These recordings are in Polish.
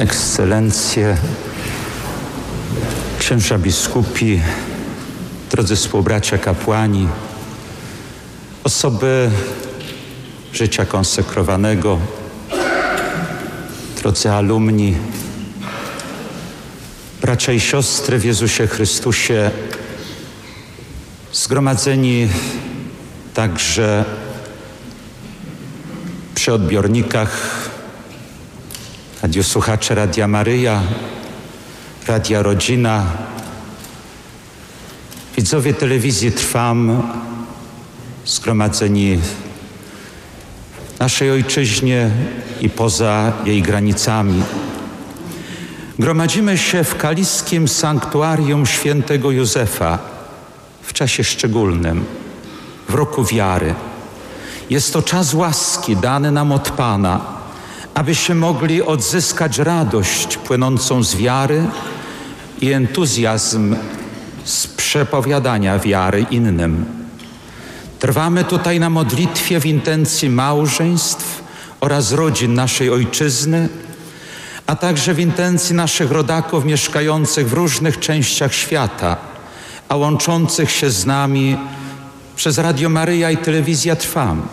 Ekscelencje, księża biskupi, drodzy współbracia kapłani, osoby życia konsekrowanego, drodzy alumni, bracia i siostry w Jezusie Chrystusie, zgromadzeni także przy odbiornikach, radiosłuchacze Radia Maryja, Radia Rodzina, widzowie telewizji Trwam, zgromadzeni w naszej ojczyźnie i poza jej granicami. Gromadzimy się w kaliskim sanktuarium świętego Józefa w czasie szczególnym, w roku wiary. Jest to czas łaski dany nam od Pana, abyśmy mogli odzyskać radość płynącą z wiary i entuzjazm z przepowiadania wiary innym. Trwamy tutaj na modlitwie w intencji małżeństw oraz rodzin naszej ojczyzny, a także w intencji naszych rodaków mieszkających w różnych częściach świata, a łączących się z nami przez Radio Maryja i Telewizja Trwam.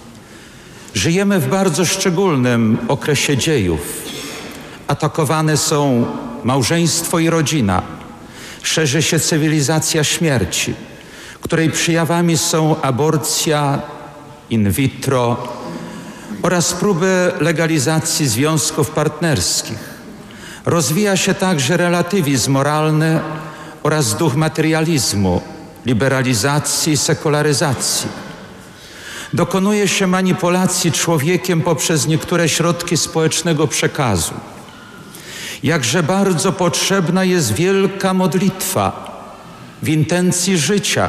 Żyjemy w bardzo szczególnym okresie dziejów. Atakowane są małżeństwo i rodzina. Szerzy się cywilizacja śmierci, której przejawami są aborcja in vitro oraz próby legalizacji związków partnerskich. Rozwija się także relatywizm moralny oraz duch materializmu, liberalizacji i sekularyzacji. Dokonuje się manipulacji człowiekiem poprzez niektóre środki społecznego przekazu. Jakże bardzo potrzebna jest wielka modlitwa w intencji życia,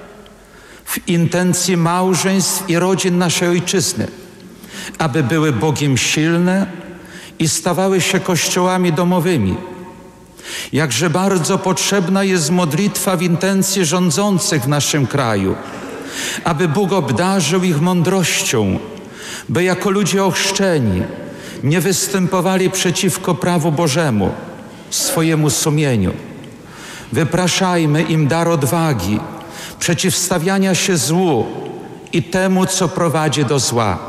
w intencji małżeństw i rodzin naszej ojczyzny, aby były Bogiem silne i stawały się kościołami domowymi. Jakże bardzo potrzebna jest modlitwa w intencji rządzących w naszym kraju, aby Bóg obdarzył ich mądrością, by jako ludzie ochrzczeni nie występowali przeciwko prawu Bożemu, swojemu sumieniu. Wypraszajmy im dar odwagi, przeciwstawiania się złu i temu, co prowadzi do zła.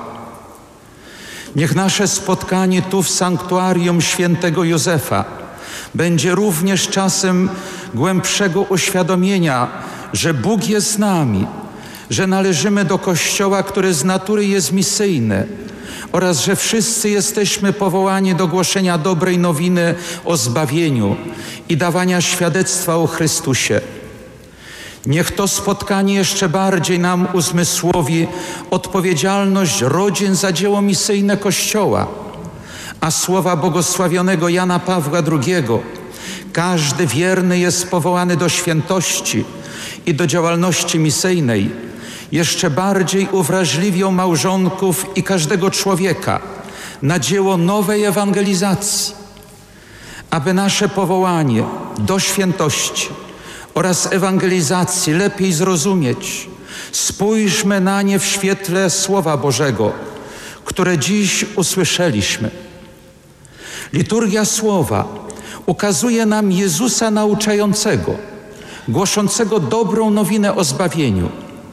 Niech nasze spotkanie tu w sanktuarium świętego Józefa będzie również czasem głębszego uświadomienia, że Bóg jest z nami, że należymy do Kościoła, który z natury jest misyjny oraz że wszyscy jesteśmy powołani do głoszenia dobrej nowiny o zbawieniu i dawania świadectwa o Chrystusie. Niech to spotkanie jeszcze bardziej nam uzmysłowi odpowiedzialność rodzin za dzieło misyjne Kościoła, a słowa błogosławionego Jana Pawła II: każdy wierny jest powołany do świętości i do działalności misyjnej, jeszcze bardziej uwrażliwią małżonków i każdego człowieka na dzieło nowej ewangelizacji. Aby nasze powołanie do świętości oraz ewangelizacji lepiej zrozumieć, spójrzmy na nie w świetle Słowa Bożego, które dziś usłyszeliśmy. Liturgia Słowa ukazuje nam Jezusa nauczającego, głoszącego dobrą nowinę o zbawieniu.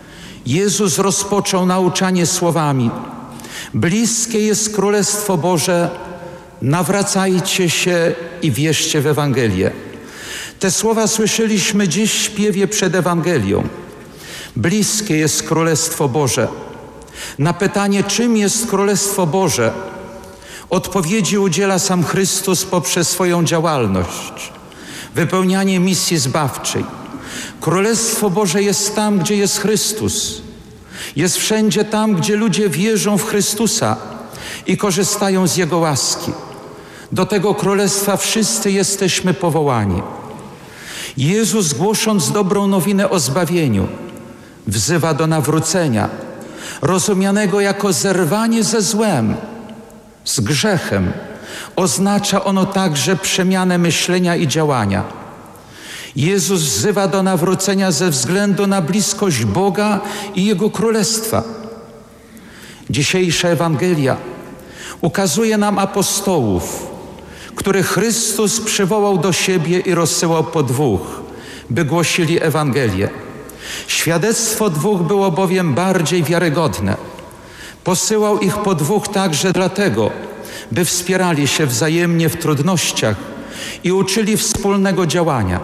Jezus rozpoczął nauczanie słowami: bliskie jest Królestwo Boże, nawracajcie się i wierzcie w Ewangelię. Te słowa słyszeliśmy dziś w śpiewie przed Ewangelią. Bliskie jest Królestwo Boże. Na pytanie, czym jest Królestwo Boże, odpowiedzi udziela sam Chrystus poprzez swoją działalność, wypełnianie misji zbawczej. Królestwo Boże jest tam, gdzie jest Chrystus. Jest wszędzie tam, gdzie ludzie wierzą w Chrystusa i korzystają z Jego łaski. Do tego Królestwa wszyscy jesteśmy powołani. Jezus, głosząc dobrą nowinę o zbawieniu, wzywa do nawrócenia, rozumianego jako zerwanie ze złem, z grzechem. Oznacza ono także przemianę myślenia i działania. Jezus wzywa do nawrócenia ze względu na bliskość Boga i Jego Królestwa. Dzisiejsza Ewangelia ukazuje nam apostołów, których Chrystus przywołał do siebie i rozsyłał po dwóch, by głosili Ewangelię. Świadectwo dwóch było bowiem bardziej wiarygodne. Posyłał ich po dwóch także dlatego, by wspierali się wzajemnie w trudnościach i uczyli wspólnego działania.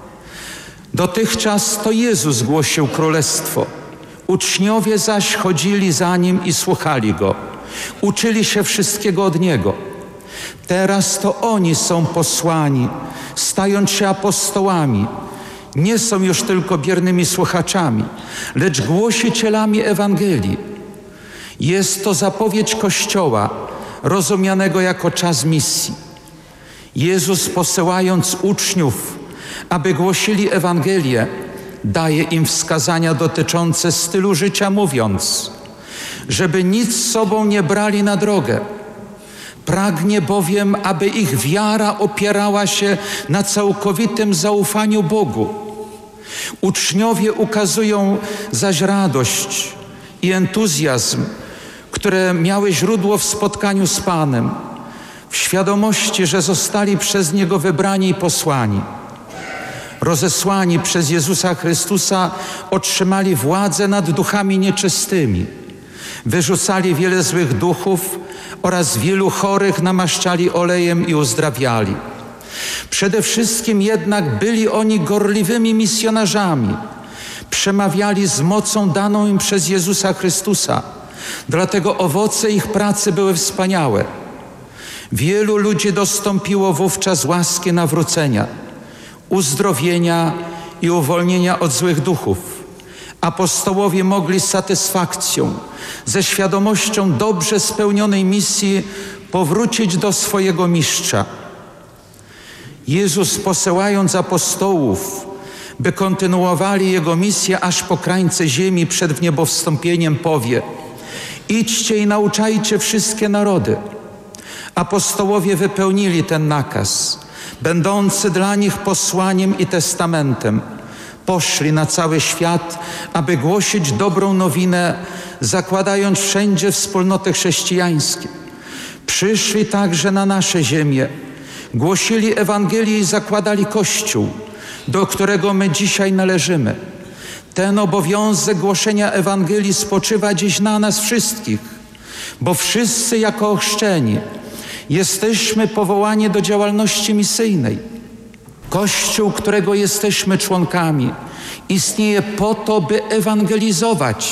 Dotychczas to Jezus głosił królestwo. Uczniowie zaś chodzili za Nim i słuchali Go. Uczyli się wszystkiego od Niego. Teraz to oni są posłani, stając się apostołami. Nie są już tylko biernymi słuchaczami, lecz głosicielami Ewangelii. Jest to zapowiedź Kościoła, rozumianego jako czas misji. Jezus, posyłając uczniów, aby głosili Ewangelię, daje im wskazania dotyczące stylu życia, mówiąc, żeby nic z sobą nie brali na drogę. Pragnie bowiem, aby ich wiara opierała się na całkowitym zaufaniu Bogu. Uczniowie ukazują zaś radość i entuzjazm, które miały źródło w spotkaniu z Panem, w świadomości, że zostali przez Niego wybrani i posłani. Rozesłani przez Jezusa Chrystusa otrzymali władzę nad duchami nieczystymi. Wyrzucali wiele złych duchów oraz wielu chorych namaszczali olejem i uzdrawiali. Przede wszystkim jednak byli oni gorliwymi misjonarzami. Przemawiali z mocą daną im przez Jezusa Chrystusa. Dlatego owoce ich pracy były wspaniałe. Wielu ludzi dostąpiło wówczas łaski nawrócenia, uzdrowienia i uwolnienia od złych duchów. Apostołowie mogli z satysfakcją, ze świadomością dobrze spełnionej misji powrócić do swojego mistrza. Jezus, posyłając apostołów, by kontynuowali Jego misję aż po krańce ziemi przed wniebowstąpieniem, powie: idźcie i nauczajcie wszystkie narody. Apostołowie wypełnili ten nakaz, będący dla nich posłaniem i testamentem. Poszli na cały świat, aby głosić dobrą nowinę, zakładając wszędzie wspólnoty chrześcijańskie. Przyszli także na nasze ziemię, głosili Ewangelię i zakładali Kościół, do którego my dzisiaj należymy. Ten obowiązek głoszenia Ewangelii spoczywa dziś na nas wszystkich, bo wszyscy jako ochrzczeni jesteśmy powołani do działalności misyjnej. Kościół, którego jesteśmy członkami, istnieje po to, by ewangelizować.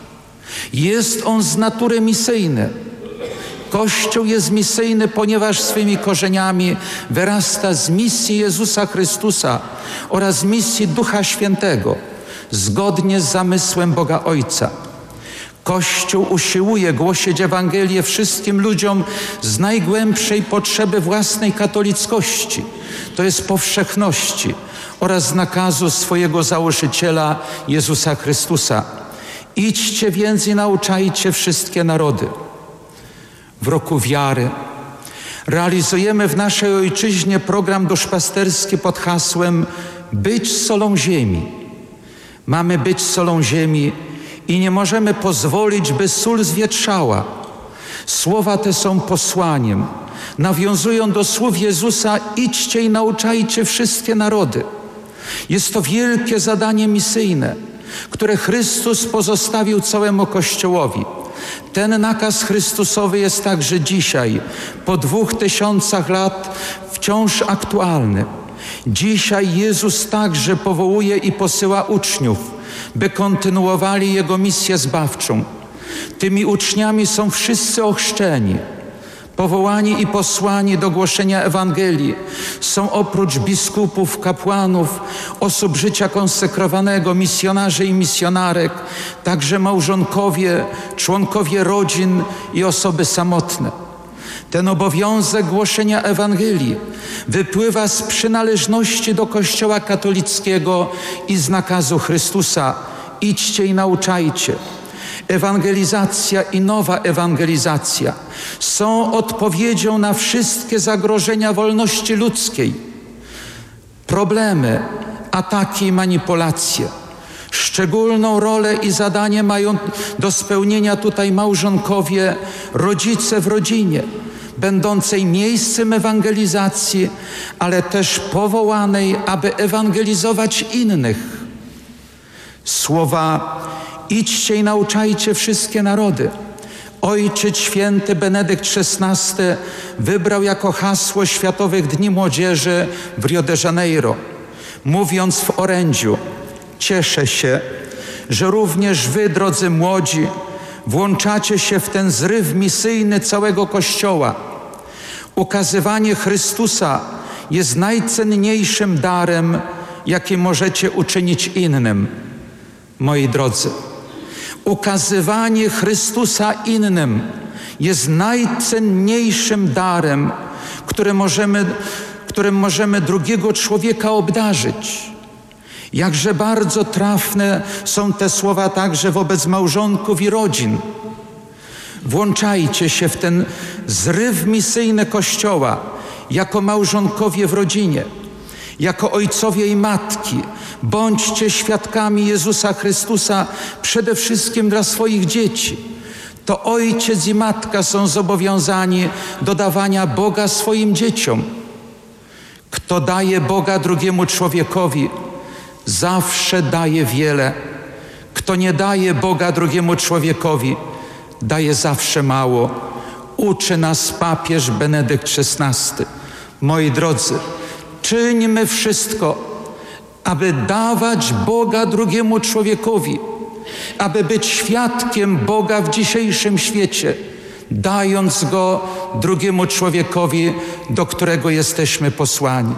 Jest on z natury misyjny. Kościół jest misyjny, ponieważ swymi korzeniami wyrasta z misji Jezusa Chrystusa oraz misji Ducha Świętego, zgodnie z zamysłem Boga Ojca. Kościół usiłuje głosić Ewangelię wszystkim ludziom z najgłębszej potrzeby własnej katolickości, to jest powszechności, oraz z nakazu swojego założyciela Jezusa Chrystusa. Idźcie więc i nauczajcie wszystkie narody. W roku wiary realizujemy w naszej ojczyźnie program duszpasterski pod hasłem Być solą ziemi. Mamy być solą ziemi i nie możemy pozwolić, by sól zwietrzała. Słowa te są posłaniem. Nawiązują do słów Jezusa: idźcie i nauczajcie wszystkie narody. Jest to wielkie zadanie misyjne, które Chrystus pozostawił całemu Kościołowi. Ten nakaz Chrystusowy jest także dzisiaj, po 2000 lat, wciąż aktualny. Dzisiaj Jezus także powołuje i posyła uczniów, by kontynuowali Jego misję zbawczą. Tymi uczniami są wszyscy ochrzczeni. Powołani i posłani do głoszenia Ewangelii są oprócz biskupów, kapłanów, osób życia konsekrowanego, misjonarzy i misjonarek, także małżonkowie, członkowie rodzin i osoby samotne. Ten obowiązek głoszenia Ewangelii wypływa z przynależności do Kościoła katolickiego i z nakazu Chrystusa: idźcie i nauczajcie. Ewangelizacja i nowa ewangelizacja są odpowiedzią na wszystkie zagrożenia wolności ludzkiej, problemy, ataki i manipulacje. Szczególną rolę i zadanie mają do spełnienia tutaj małżonkowie, rodzice w rodzinie, będącej miejscem ewangelizacji, ale też powołanej, aby ewangelizować innych. Słowa idźcie i nauczajcie wszystkie narody. Ojciec święty Benedykt XVI wybrał jako hasło Światowych Dni Młodzieży w Rio de Janeiro, mówiąc w orędziu: cieszę się, że również wy, drodzy młodzi, włączacie się w ten zryw misyjny całego Kościoła. Ukazywanie Chrystusa jest najcenniejszym darem, jaki możecie uczynić innym. Moi drodzy, ukazywanie Chrystusa innym jest najcenniejszym darem, którym możemy drugiego człowieka obdarzyć. Jakże bardzo trafne są te słowa także wobec małżonków i rodzin. Włączajcie się w ten zryw misyjny Kościoła jako małżonkowie w rodzinie, jako ojcowie i matki. Bądźcie świadkami Jezusa Chrystusa przede wszystkim dla swoich dzieci. To ojciec i matka są zobowiązani do dawania Boga swoim dzieciom. Kto daje Boga drugiemu człowiekowi, zawsze daje wiele. Kto nie daje Boga drugiemu człowiekowi, daje zawsze mało. Uczy nas papież Benedykt XVI. Moi drodzy, czyńmy wszystko, aby dawać Boga drugiemu człowiekowi, aby być świadkiem Boga w dzisiejszym świecie, dając Go drugiemu człowiekowi, do którego jesteśmy posłani.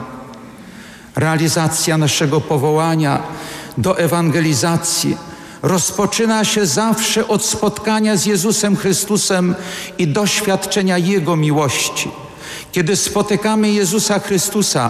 Realizacja naszego powołania do ewangelizacji rozpoczyna się zawsze od spotkania z Jezusem Chrystusem i doświadczenia Jego miłości. Kiedy spotykamy Jezusa Chrystusa,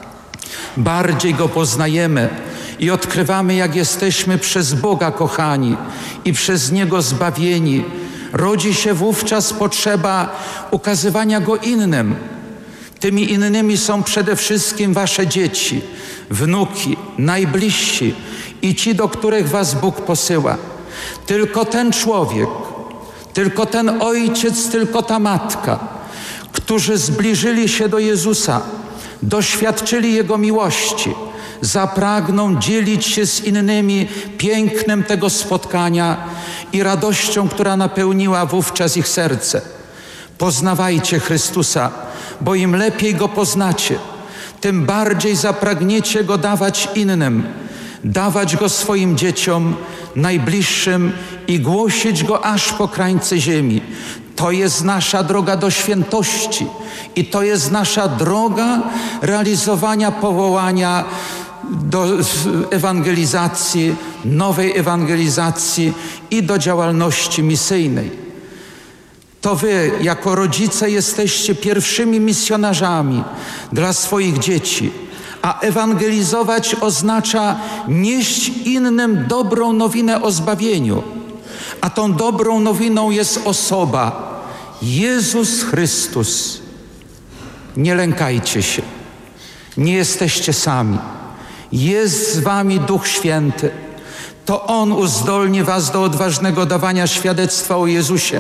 bardziej Go poznajemy i odkrywamy, jak jesteśmy przez Boga kochani i przez Niego zbawieni. Rodzi się wówczas potrzeba ukazywania Go innym. Tymi innymi są przede wszystkim wasze dzieci, wnuki, najbliżsi i ci, do których was Bóg posyła. Tylko ten człowiek, tylko ten ojciec, tylko ta matka, którzy zbliżyli się do Jezusa, doświadczyli Jego miłości, zapragną dzielić się z innymi pięknem tego spotkania i radością, która napełniła wówczas ich serce. Poznawajcie Chrystusa, bo im lepiej Go poznacie, tym bardziej zapragniecie Go dawać innym, dawać Go swoim dzieciom, najbliższym i głosić Go aż po krańce ziemi. To jest nasza droga do świętości i to jest nasza droga realizowania powołania do ewangelizacji, nowej ewangelizacji i do działalności misyjnej. To wy, jako rodzice, jesteście pierwszymi misjonarzami dla swoich dzieci, a ewangelizować oznacza nieść innym dobrą nowinę o zbawieniu. A tą dobrą nowiną jest osoba, Jezus Chrystus. Nie lękajcie się, nie jesteście sami. Jest z wami Duch Święty. To On uzdolni was do odważnego dawania świadectwa o Jezusie.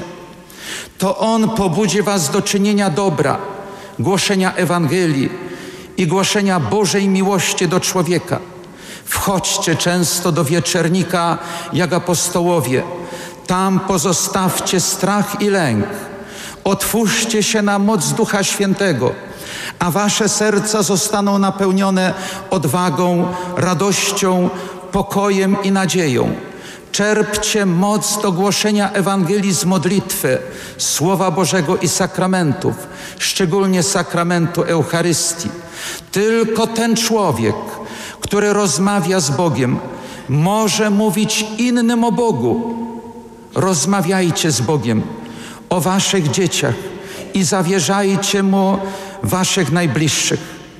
To On pobudzi was do czynienia dobra, głoszenia Ewangelii i głoszenia Bożej miłości do człowieka. Wchodźcie często do wieczernika jak apostołowie. Tam pozostawcie strach i lęk. Otwórzcie się na moc Ducha Świętego, a wasze serca zostaną napełnione odwagą, radością, pokojem i nadzieją. Czerpcie moc do głoszenia Ewangelii z modlitwy, Słowa Bożego i sakramentów, szczególnie sakramentu Eucharystii. Tylko ten człowiek, który rozmawia z Bogiem, może mówić innym o Bogu. Rozmawiajcie z Bogiem o waszych dzieciach i zawierzajcie Mu waszych najbliższych.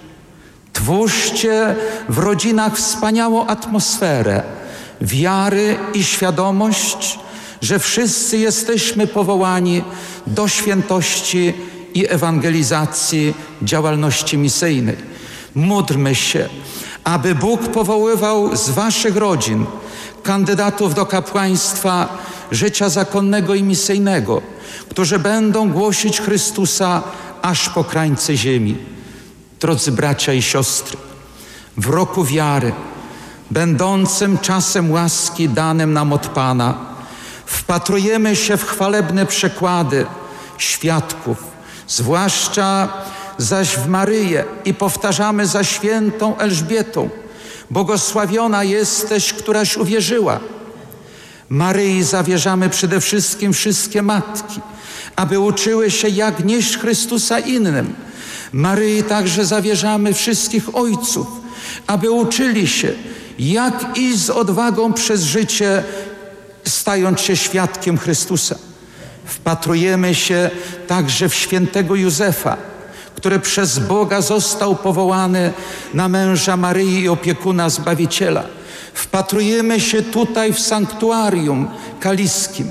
Twórzcie w rodzinach wspaniałą atmosferę wiary i świadomość, że wszyscy jesteśmy powołani do świętości i ewangelizacji, działalności misyjnej. Módlmy się, aby Bóg powoływał z waszych rodzin kandydatów do kapłaństwa życia zakonnego i misyjnego, którzy będą głosić Chrystusa aż po krańce ziemi. Drodzy bracia i siostry, w roku wiary, będącym czasem łaski danym nam od Pana, wpatrujemy się w chwalebne przekłady świadków, zwłaszcza zaś w Maryję, i powtarzamy za świętą Elżbietą: błogosławiona jesteś, któraś uwierzyła. Maryi zawierzamy przede wszystkim wszystkie matki, aby uczyły się, jak nieść Chrystusa innym. Maryi także zawierzamy wszystkich ojców, aby uczyli się, jak iść z odwagą przez życie, stając się świadkiem Chrystusa. Wpatrujemy się także w świętego Józefa, który przez Boga został powołany na męża Maryi i opiekuna Zbawiciela. Wpatrujemy się tutaj w sanktuarium kaliskim.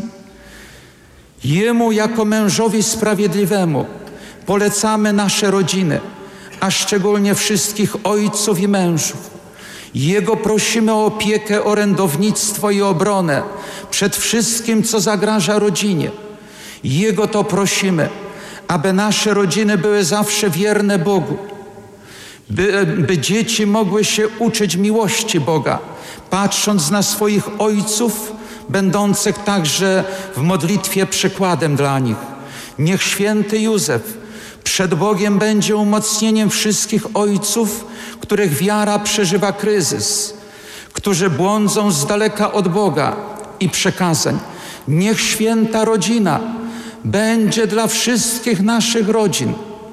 Jemu jako mężowi sprawiedliwemu polecamy nasze rodziny, a szczególnie wszystkich ojców i mężów. Jego prosimy o opiekę, orędownictwo i obronę przed wszystkim, co zagraża rodzinie. Jego to prosimy, aby nasze rodziny były zawsze wierne Bogu, by dzieci mogły się uczyć miłości Boga, patrząc na swoich ojców, będących także w modlitwie przykładem dla nich. Niech święty Józef przed Bogiem będzie umocnieniem wszystkich ojców, których wiara przeżywa kryzys, którzy błądzą z daleka od Boga i przekazań. Niech święta rodzina będzie dla wszystkich naszych rodzin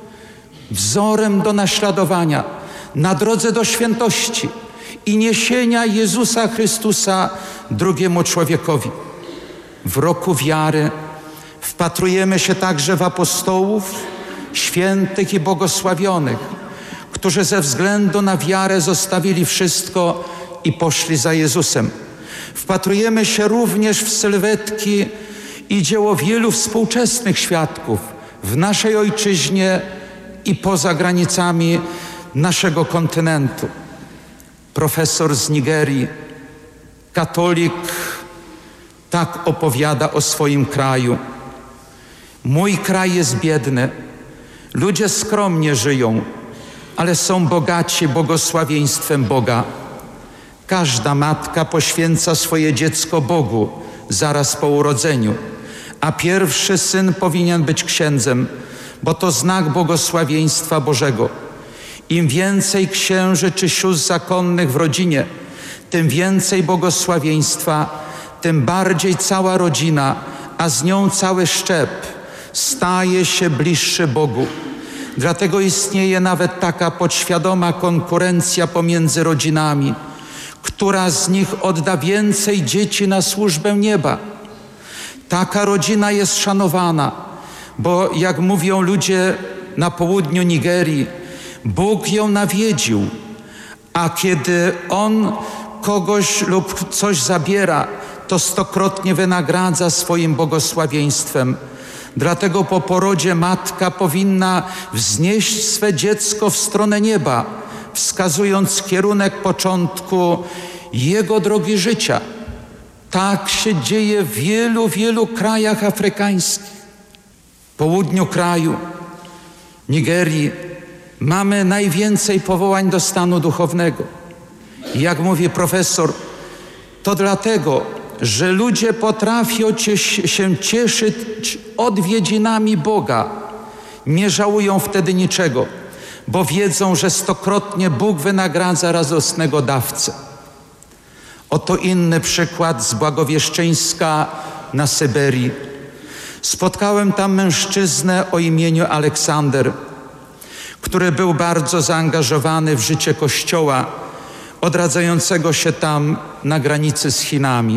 wzorem do naśladowania na drodze do świętości i niesienia Jezusa Chrystusa drugiemu człowiekowi. W roku wiary wpatrujemy się także w apostołów, świętych i błogosławionych, którzy ze względu na wiarę zostawili wszystko i poszli za Jezusem. Wpatrujemy się również w sylwetki i dzieło wielu współczesnych świadków w naszej ojczyźnie i poza granicami naszego kontynentu. Profesor z Nigerii, katolik, tak opowiada o swoim kraju. Mój kraj jest biedny, ludzie skromnie żyją, ale są bogaci błogosławieństwem Boga. Każda matka poświęca swoje dziecko Bogu zaraz po urodzeniu, a pierwszy syn powinien być księdzem, bo to znak błogosławieństwa Bożego. Im więcej księży czy sióstr zakonnych w rodzinie, tym więcej błogosławieństwa, tym bardziej cała rodzina, a z nią cały szczep staje się bliższy Bogu. Dlatego istnieje nawet taka podświadoma konkurencja pomiędzy rodzinami, która z nich odda więcej dzieci na służbę nieba. Taka rodzina jest szanowana, bo jak mówią ludzie na południu Nigerii, Bóg ją nawiedził, a kiedy On kogoś lub coś zabiera, to stokrotnie wynagradza swoim błogosławieństwem. Dlatego po porodzie matka powinna wznieść swe dziecko w stronę nieba, wskazując kierunek początku jego drogi życia. Tak się dzieje w wielu, wielu krajach afrykańskich. W południu kraju, Nigerii, mamy najwięcej powołań do stanu duchownego. Jak mówi profesor, to dlatego, że ludzie potrafią się cieszyć odwiedzinami Boga. Nie żałują wtedy niczego, bo wiedzą, że stokrotnie Bóg wynagradza radosnego dawcę. Oto inny przykład z Błagowieszczyńska na Syberii. Spotkałem tam mężczyznę o imieniu Aleksander, który był bardzo zaangażowany w życie Kościoła odradzającego się tam na granicy z Chinami.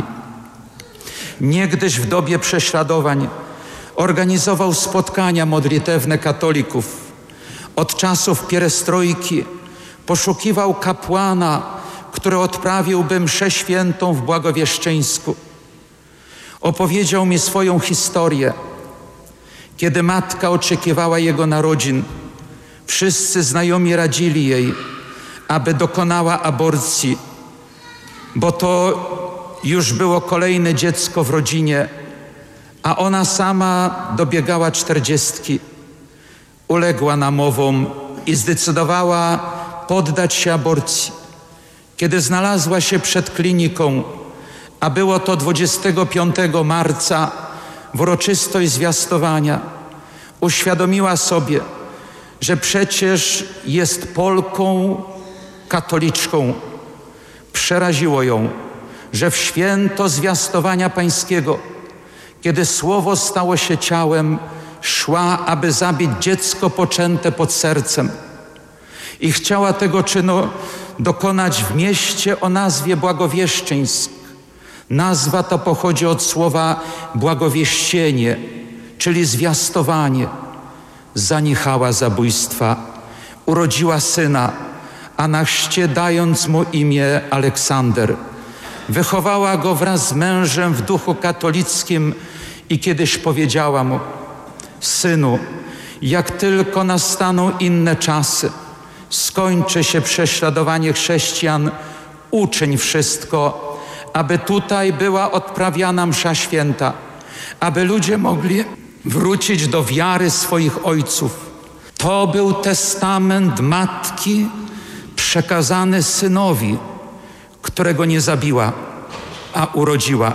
Niegdyś w dobie prześladowań organizował spotkania modlitewne katolików. Od czasów pierestrojki poszukiwał kapłana, który odprawiłby mszę świętą w Błagowieszczyńsku. Opowiedział mi swoją historię. Kiedy matka oczekiwała jego narodzin, wszyscy znajomi radzili jej, aby dokonała aborcji, bo to Już było kolejne dziecko w rodzinie, a ona sama dobiegała 40. Uległa namowom i zdecydowała poddać się aborcji. Kiedy znalazła się przed kliniką, a było to 25 marca, w uroczystość zwiastowania, uświadomiła sobie, że przecież jest Polką katoliczką. Przeraziło ją, że w święto zwiastowania pańskiego, kiedy słowo stało się ciałem, szła, aby zabić dziecko poczęte pod sercem. I chciała tego czynu dokonać w mieście o nazwie Błagowieszczyńsk. Nazwa ta pochodzi od słowa błagowieścienie, czyli zwiastowanie. Zaniechała zabójstwa, urodziła syna, a na chrzcie dając mu imię Aleksander. Wychowała go wraz z mężem w duchu katolickim i kiedyś powiedziała mu: synu, jak tylko nastaną inne czasy, skończy się prześladowanie chrześcijan, uczyń wszystko, aby tutaj była odprawiana msza święta, aby ludzie mogli wrócić do wiary swoich ojców. To był testament matki przekazany synowi, którego nie zabiła, a urodziła.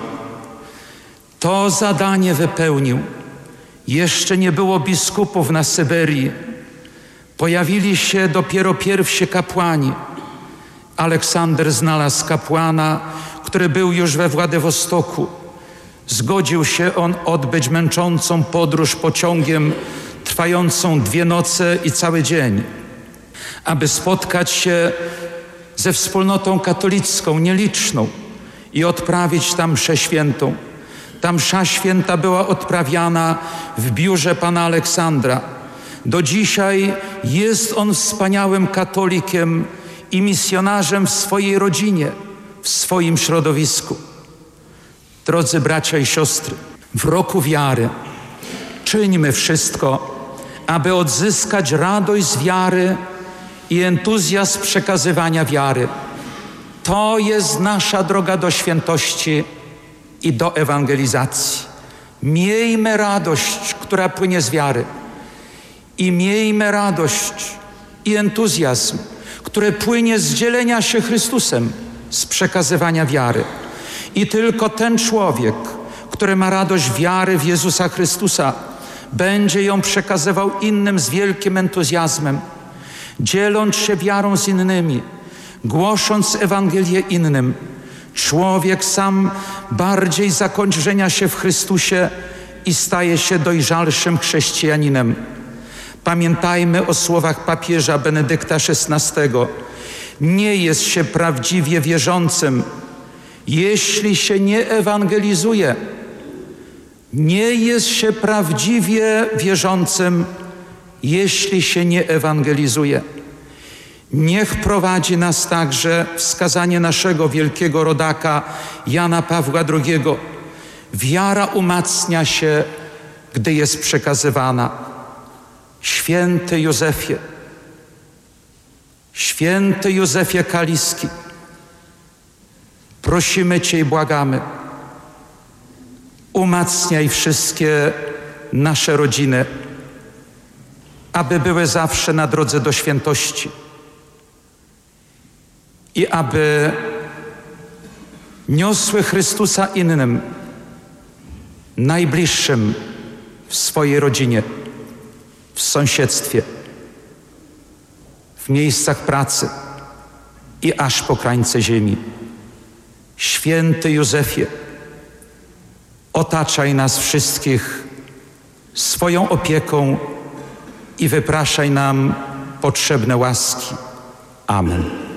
To zadanie wypełnił. Jeszcze nie było biskupów na Syberii. Pojawili się dopiero pierwsi kapłani. Aleksander znalazł kapłana, który był już we Władywostoku. Zgodził się on odbyć męczącą podróż pociągiem trwającą 2 noce i cały dzień, aby spotkać się ze wspólnotą katolicką nieliczną i odprawić tam mszę świętą. Ta msza święta była odprawiana w biurze pana Aleksandra. Do dzisiaj jest on wspaniałym katolikiem i misjonarzem w swojej rodzinie, w swoim środowisku. Drodzy bracia i siostry, w roku wiary czyńmy wszystko, aby odzyskać radość z wiary i entuzjazm przekazywania wiary. To jest nasza droga do świętości i do ewangelizacji. Miejmy radość, która płynie z wiary, i miejmy radość i entuzjazm, który płynie z dzielenia się Chrystusem, z przekazywania wiary. I tylko ten człowiek, który ma radość wiary w Jezusa Chrystusa, będzie ją przekazywał innym z wielkim entuzjazmem, dzieląc się wiarą z innymi, głosząc Ewangelię innym. Człowiek sam bardziej zakorzenia się w Chrystusie i staje się dojrzalszym chrześcijaninem. Pamiętajmy o słowach papieża Benedykta XVI. Nie jest się prawdziwie wierzącym, jeśli się nie ewangelizuje. Nie jest się prawdziwie wierzącym, jeśli się nie ewangelizuje. Niech prowadzi nas także wskazanie naszego wielkiego rodaka Jana Pawła II. Wiara umacnia się, gdy jest przekazywana. Święty Józefie, święty Józefie Kaliski, prosimy Cię i błagamy, umacniaj wszystkie nasze rodziny, aby były zawsze na drodze do świętości i aby niosły Chrystusa innym, najbliższym w swojej rodzinie, w sąsiedztwie, w miejscach pracy i aż po krańce ziemi. Święty Józefie, otaczaj nas wszystkich swoją opieką i wypraszaj nam potrzebne łaski. Amen.